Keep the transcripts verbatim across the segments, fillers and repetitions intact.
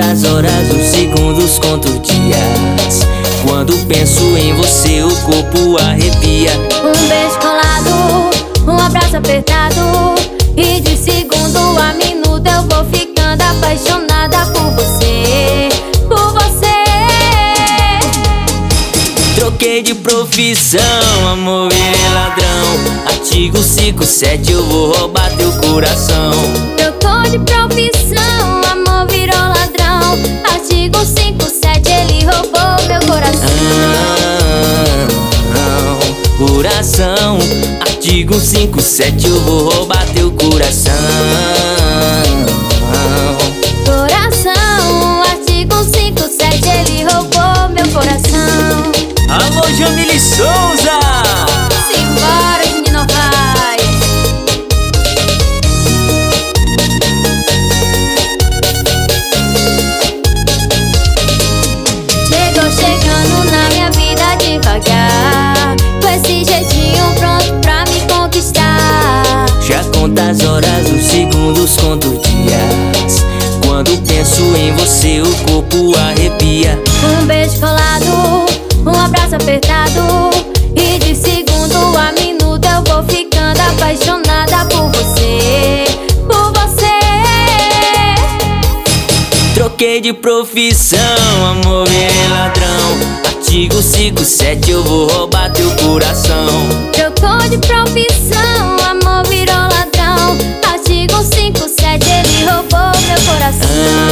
as horas, os segundos, conto dias. Quando penso em você, o corpo arrepia. Um beijo colado, um abraço apertado, e de segundo a minuto eu vou ficando apaixonada por você, por você. Troquei de profissão, amor é ladrão. Artigo cinco sete, eu vou roubar teu coração. Trocou de profissão, amor virou ladrão. Artigo cinco sete, ele roubou meu coração. Ah, ah, coração. Artigo cinco sete, eu vou roubar teu coração. Coração, artigo cinco sete, ele roubou meu coração. Alô, Jamile Souza! Simbora, Juninho Novaes. Chegou chegando na minha vida devagar, com esse jeitinho pronto pra me conquistar. Já conta as horas, os segundos, conto dias. Quando penso em você, o corpo arrepia. Um beijo colado, um abraço apertado, e de segundo a minuto eu vou ficando apaixonada por você, por você. Troquei de profissão, amor é ladrão. Artigo cinco sete, eu vou roubar teu coração. Trocou de profissão, amor virou ladrão. Artigo cinco sete, ele roubou meu coração.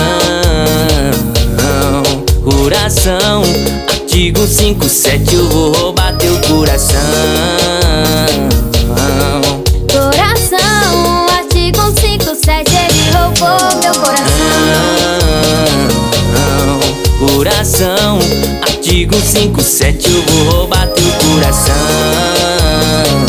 Ah, ah, coração. Artigo cinco sete, eu vou roubar teu coração. Coração, artigo cinco sete, ele roubou meu coração. Coração, artigo cinco sete, eu vou roubar teu coração.